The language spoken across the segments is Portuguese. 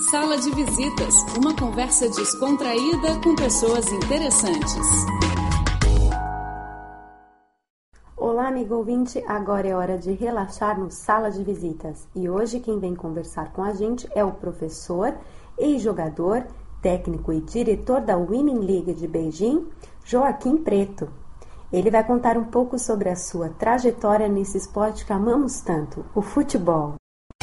Sala de Visitas, uma conversa descontraída com pessoas interessantes. Olá, amigo ouvinte, agora é hora de relaxar no Sala de Visitas. E hoje quem vem conversar com a gente é o professor, ex-jogador, técnico e diretor da Winning League de Beijing, Joaquim Preto. Ele vai contar um pouco sobre a sua trajetória nesse esporte que amamos tanto, o futebol.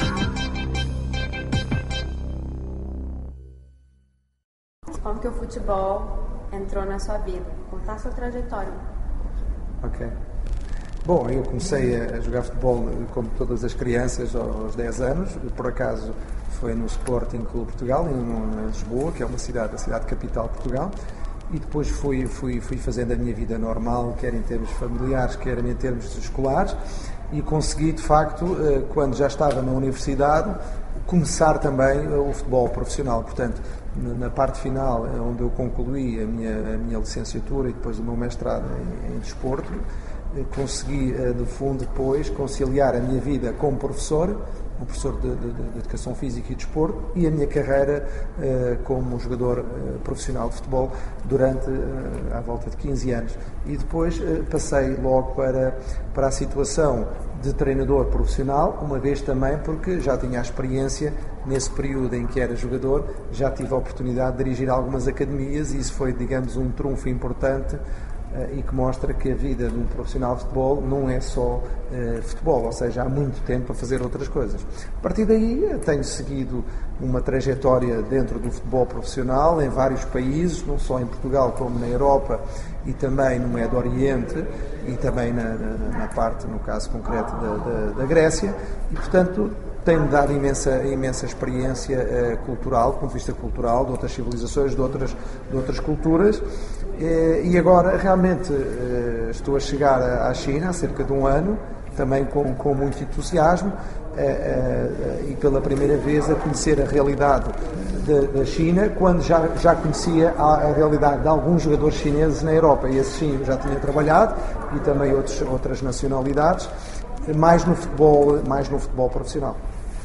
Como que o futebol entrou na sua vida? Contar a sua trajetória. Ok. Bom, eu comecei a jogar futebol como todas as crianças aos 10 anos. Por acaso foi no Sporting Clube Portugal, em Lisboa, que é uma cidade, a cidade capital de Portugal. E depois fui fazendo a minha vida normal, quer em termos familiares, quer em termos escolares. E consegui, de facto, quando já estava na universidade, começar também o futebol profissional. Portanto, na parte final, onde eu concluí a minha licenciatura e depois o meu mestrado em desporto, consegui, de fundo, depois conciliar a minha vida como professor, um professor de Educação Física e Desporto, e a minha carreira como jogador profissional de futebol durante à volta de 15 anos. E depois passei logo para a situação de treinador profissional, uma vez também porque já tinha a experiência nesse período em que era jogador, já tive a oportunidade de dirigir algumas academias e isso foi, digamos, um trunfo importante e que mostra que a vida de um profissional de futebol não é só futebol, ou seja, há muito tempo para fazer outras coisas. A partir daí tenho seguido uma trajetória dentro do futebol profissional em vários países, não só em Portugal como na Europa e também no Médio Oriente e também na parte, no caso concreto, da Grécia e, portanto, tem-me dado imensa experiência cultural, do ponto de vista cultural, de outras civilizações, de outras culturas. E agora, realmente, estou a chegar à China há cerca de um ano, também com muito entusiasmo, e pela primeira vez a conhecer a realidade da China, quando já conhecia a realidade de alguns jogadores chineses na Europa. E esses sim, eu já tinha trabalhado, e também outras nacionalidades, mais no futebol profissional.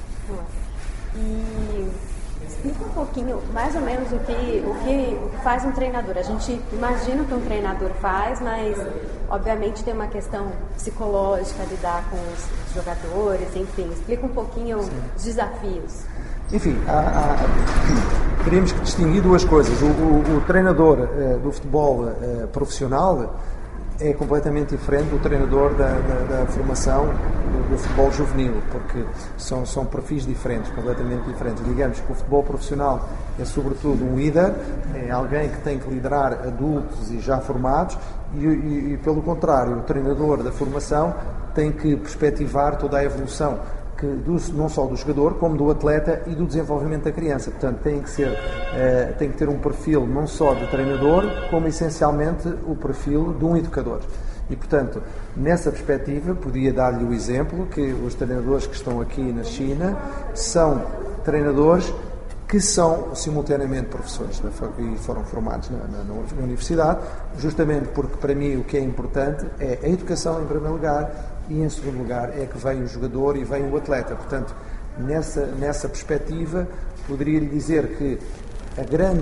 E explica um pouquinho, mais ou menos, o que faz um treinador. A gente imagina o que um treinador faz, mas obviamente tem uma questão psicológica, lidar com os jogadores, enfim. Explica um pouquinho os desafios. Enfim, teríamos que distinguir duas coisas. O treinador do futebol profissional é completamente diferente do treinador da formação do futebol juvenil, porque são perfis diferentes, completamente diferentes. Digamos que o futebol profissional é sobretudo um líder, é alguém que tem que liderar adultos e já formados e pelo contrário, o treinador da formação tem que perspectivar toda a evolução não só do jogador, como do atleta e do desenvolvimento da criança. Portanto, tem que ter um perfil não só de treinador, como essencialmente o perfil de um educador. E, portanto, nessa perspectiva, podia dar-lhe o exemplo que os treinadores que estão aqui na China são treinadores que são simultaneamente professores e foram formados na universidade, justamente porque, para mim, o que é importante é a educação, em primeiro lugar, e, em segundo lugar, é que vem o jogador e vem o atleta. Portanto, nessa perspectiva, poderia-lhe dizer que a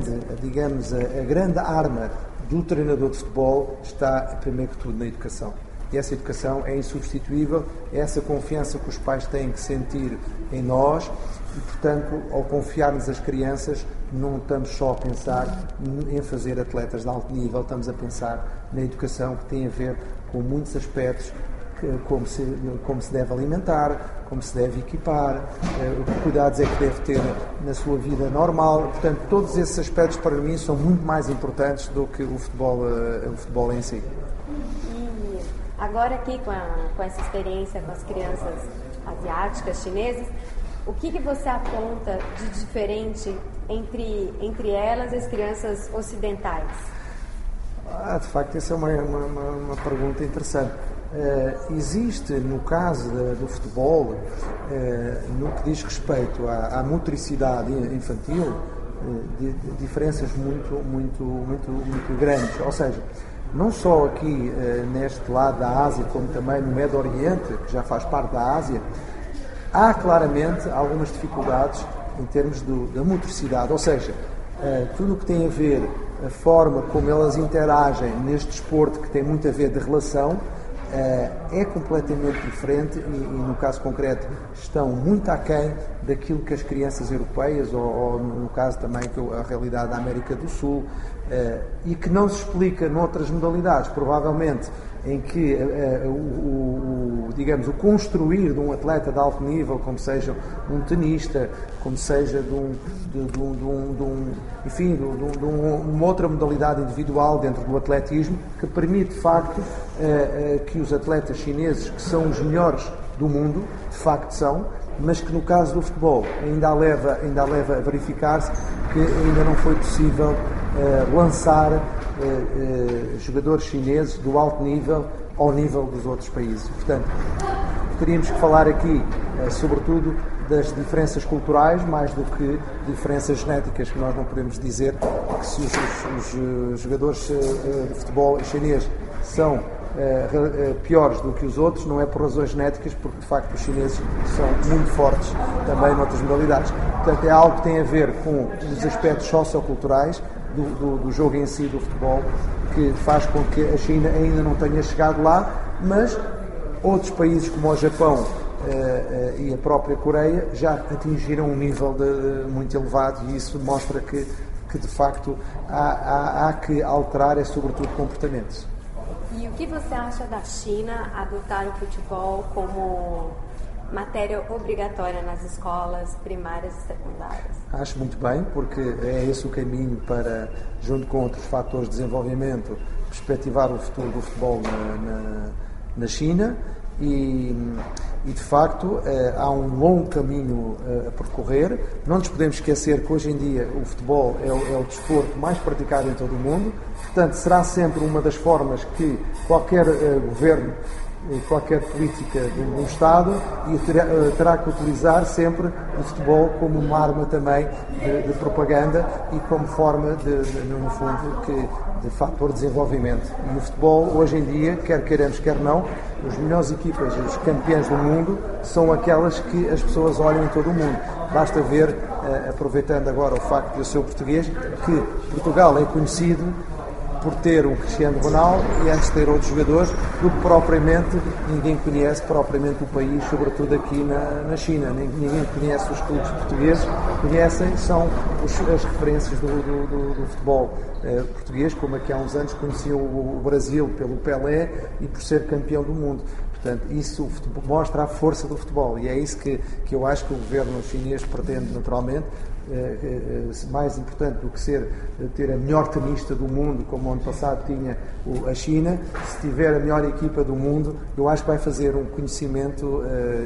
grande arma do treinador de futebol está, primeiro que tudo, na educação. E essa educação é insubstituível, é essa confiança que os pais têm que sentir em nós e, portanto, ao confiarmos as crianças, não estamos só a pensar em fazer atletas de alto nível, estamos a pensar na educação que tem a ver com muitos aspectos, como se deve alimentar, como se deve equipar, que cuidados é que deve ter na sua vida normal. Portanto, todos esses aspectos para mim são muito mais importantes do que o futebol em si. E agora aqui com essa experiência com as crianças asiáticas, chinesas, o que você aponta de diferente entre elas e as crianças ocidentais? De facto, essa é uma pergunta interessante. Existe, no caso do futebol, no que diz respeito à motricidade infantil, diferenças muito grandes. Ou seja, não só aqui neste lado da Ásia, como também no Médio Oriente, que já faz parte da Ásia, há claramente algumas dificuldades em termos da motricidade, ou seja, tudo o que tem a ver, a forma como elas interagem neste desporto, que tem muito a ver de relação, é completamente diferente e, no caso concreto, estão muito aquém daquilo que as crianças europeias, ou no caso também a realidade da América do Sul, e que não se explica noutras modalidades, provavelmente, em que digamos, o construir de um atleta de alto nível, como seja um tenista, como seja uma outra modalidade individual dentro do atletismo, que permite, de facto, que os atletas chineses, que são os melhores do mundo, de facto são, mas que no caso do futebol ainda leva a verificar-se que ainda não foi possível lançar jogadores chineses do alto nível ao nível dos outros países. Portanto, teríamos que falar aqui, sobretudo, das diferenças culturais, mais do que diferenças genéticas, que nós não podemos dizer que se os jogadores de futebol chinês são piores do que os outros, não é por razões genéticas, porque de facto os chineses são muito fortes também noutras modalidades. Portanto, é algo que tem a ver com os aspectos socioculturais do jogo em si, do futebol, que faz com que a China ainda não tenha chegado lá, mas outros países como o Japão e a própria Coreia já atingiram um nível muito elevado, e isso mostra que de facto há que alterar, sobretudo, comportamentos. E o que você acha da China adotar o futebol como matéria obrigatória nas escolas primárias e secundárias? Acho muito bem, porque é esse o caminho para, junto com outros fatores de desenvolvimento, perspectivar o futuro do futebol na China. E de facto há um longo caminho a percorrer. Não nos podemos esquecer que hoje em dia o futebol é o desporto mais praticado em todo o mundo, portanto será sempre uma das formas que qualquer governo, qualquer política de um Estado terá que utilizar sempre o futebol como uma arma também de propaganda e como forma no fundo, de fator de desenvolvimento. E o futebol, hoje em dia, quer queiramos, quer não, as melhores equipas, os campeões do mundo, são aquelas que as pessoas olham em todo o mundo. Basta ver, aproveitando agora o facto de eu ser português, que Portugal é conhecido por ter um Cristiano Ronaldo e antes de ter outros jogadores, do que propriamente ninguém conhece propriamente o país, sobretudo aqui na China. Ninguém conhece os clubes portugueses, conhecem, são as referências do futebol português, como aqui há uns anos conheciam o Brasil pelo Pelé e por ser campeão do mundo. Portanto, isso mostra a força do futebol, e é isso que eu acho que o governo chinês pretende naturalmente. Mais importante do que ter a melhor tenista do mundo, como ano passado tinha a China, se tiver a melhor equipa do mundo, eu acho que vai fazer um conhecimento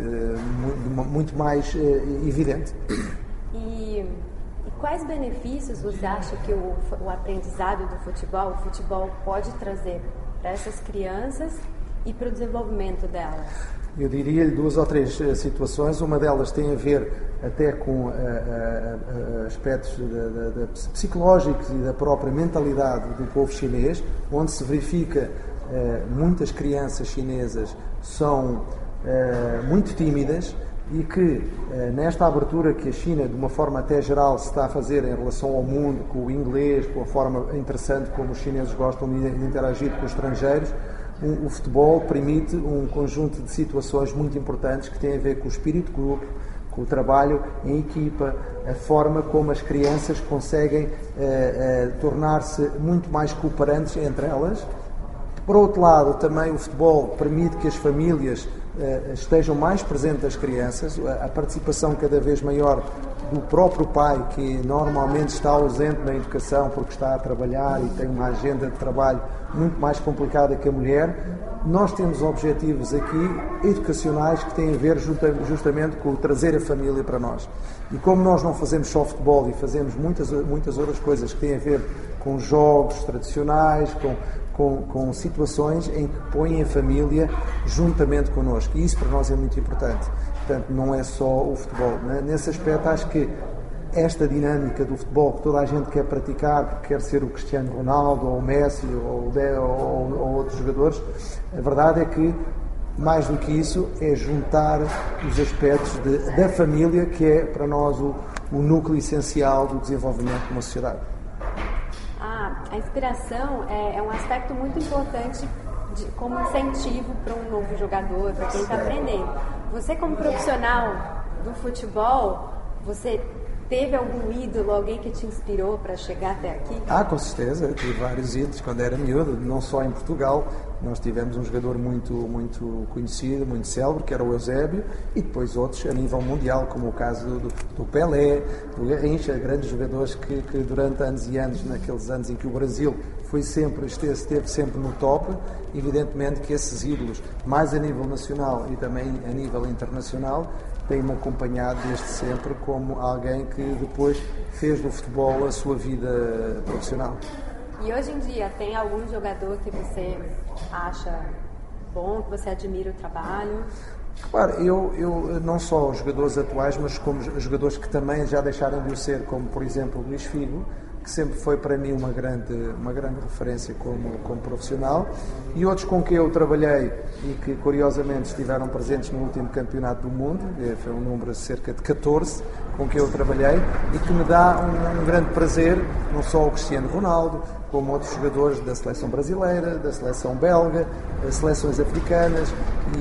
muito mais evidente. E quais benefícios você acha que o aprendizado do futebol, o futebol pode trazer para essas crianças e para o desenvolvimento delas? Eu diria-lhe duas ou três situações. Uma delas tem a ver até com aspectos psicológicos e da própria mentalidade do povo chinês, onde se verifica muitas crianças chinesas são muito tímidas e que nesta abertura que a China, de uma forma até geral, se está a fazer em relação ao mundo, com o inglês, com a forma interessante como os chineses gostam de interagir com os estrangeiros, o futebol permite um conjunto de situações muito importantes que têm a ver com o espírito de grupo, com o trabalho em equipa, a forma como as crianças conseguem tornar-se muito mais cooperantes entre elas. Por outro lado, também o futebol permite que as famílias estejam mais presentes das crianças, a participação cada vez maior do próprio pai, que normalmente está ausente na educação porque está a trabalhar e tem uma agenda de trabalho muito mais complicada que a mulher. Nós temos objetivos aqui educacionais que têm a ver justamente com trazer a família para nós. E como nós não fazemos só futebol e fazemos muitas outras coisas que têm a ver com jogos tradicionais, com situações em que põem a família juntamente connosco. E isso para nós é muito importante. Portanto, não é só o futebol. Nesse aspecto, acho que esta dinâmica do futebol que toda a gente quer praticar, porque quer ser o Cristiano Ronaldo, ou o Messi, ou outros jogadores, a verdade é que, mais do que isso, é juntar os aspectos da família, que é para nós o núcleo essencial do desenvolvimento de uma sociedade. A inspiração é um aspecto muito importante como incentivo para um novo jogador, para quem está aprendendo. Você, como profissional do futebol, você teve algum ídolo, alguém que te inspirou para chegar até aqui? Com certeza. Eu tive vários ídolos quando era miúdo, não só em Portugal. Nós tivemos um jogador muito conhecido, muito célebre, que era o Eusébio, e depois outros a nível mundial, como o caso do Pelé, do Garrincha, grandes jogadores que durante anos e anos, naqueles anos em que o Brasil esteve sempre no top. Evidentemente que esses ídolos, mais a nível nacional e também a nível internacional, têm-me acompanhado desde sempre como alguém que depois fez do futebol a sua vida profissional. E hoje em dia, tem algum jogador que você acha bom, que você admira o trabalho? Claro, eu não só os jogadores atuais, mas como jogadores que também já deixaram de o ser, como por exemplo o Luís Figo, que sempre foi para mim uma grande referência como profissional, e outros com quem eu trabalhei e que curiosamente estiveram presentes no último campeonato do mundo, foi um número de cerca de 14, com quem eu trabalhei, e que me dá um grande prazer, não só o Cristiano Ronaldo, como outros jogadores da seleção brasileira, da seleção belga, das seleções africanas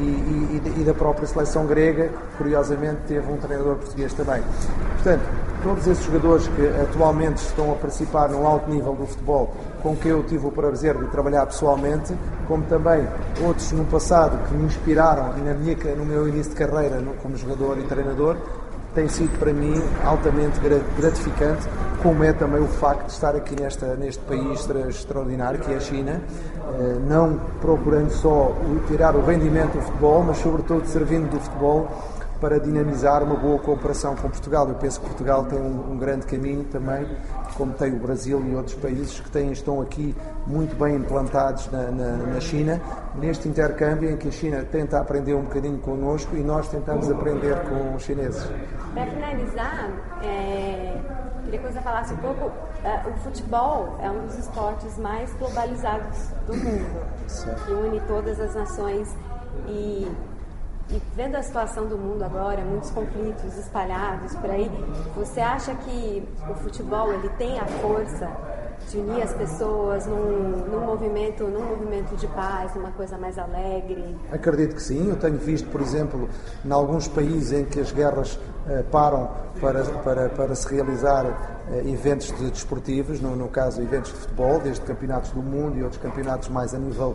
e da própria seleção grega, que curiosamente teve um treinador português também. Portanto, todos esses jogadores que atualmente estão a participar num alto nível do futebol, com quem eu tive o prazer de trabalhar pessoalmente, como também outros no passado que me inspiraram no meu início de carreira como jogador e treinador, tem sido para mim altamente gratificante, como é também o facto de estar aqui neste país extraordinário que é a China, não procurando só tirar o rendimento do futebol, mas sobretudo servindo do futebol para dinamizar uma boa cooperação com Portugal. Eu penso que Portugal tem um grande caminho também, como tem o Brasil e outros países que estão aqui muito bem implantados na China, neste intercâmbio em que a China tenta aprender um bocadinho connosco e nós tentamos aprender com os chineses. Para finalizar, queria que você falasse um pouco, o futebol é um dos esportes mais globalizados do mundo, que une todas as nações e vendo a situação do mundo agora, muitos conflitos espalhados por aí, você acha que o futebol ele tem a força de unir as pessoas num movimento de paz, numa coisa mais alegre? Acredito que sim. Eu tenho visto, por exemplo, em alguns países em que as guerras param para se realizar eventos desportivos, no caso eventos de futebol, desde campeonatos do mundo e outros campeonatos mais a nível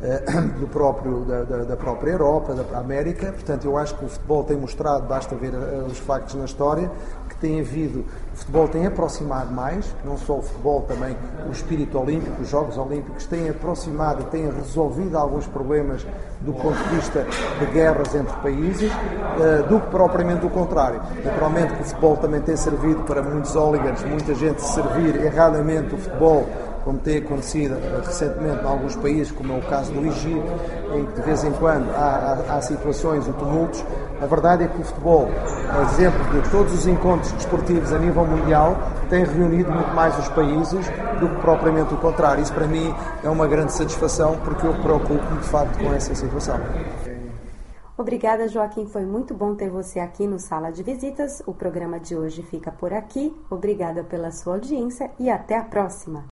da própria Europa, da América. Portanto, eu acho que o futebol tem mostrado, basta ver os factos na história, que o futebol tem aproximado mais, não só o futebol, também o espírito olímpico, os Jogos Olímpicos têm aproximado e têm resolvido alguns problemas do ponto de vista de guerras entre países, do que propriamente o contrário. Naturalmente que o futebol também tem servido para muitos hooligans, muita gente servir erradamente o futebol, como tem acontecido recentemente em alguns países, como é o caso do Egito, em que de vez em quando há situações e tumultos. A verdade é que o futebol, a exemplo de todos os encontros desportivos a nível mundial, tem reunido muito mais os países do que propriamente o contrário. Isso para mim é uma grande satisfação, porque eu preocupo-me de facto com essa situação. Obrigada, Joaquim. Foi muito bom ter você aqui no Sala de Visitas. O programa de hoje fica por aqui. Obrigada pela sua audiência e até a próxima.